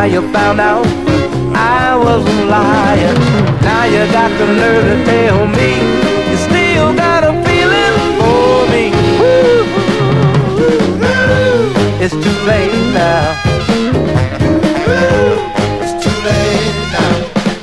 Now you found out I was a liar. Now you got the nerve to tell me you still got a feeling for me. It's too late now. It's too late now.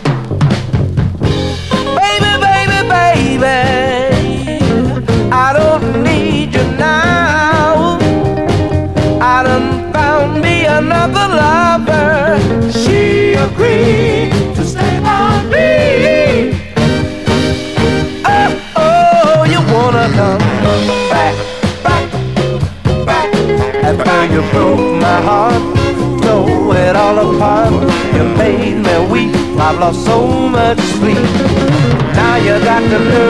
Baby, baby, baby, I don't need you now. I done found me another lover. She agreed to stay by me. Oh, oh, you wanna come back, back, back. After you broke my heart, tore it all apart. You made me weep, I've lost so much sleep. Now you got the nerve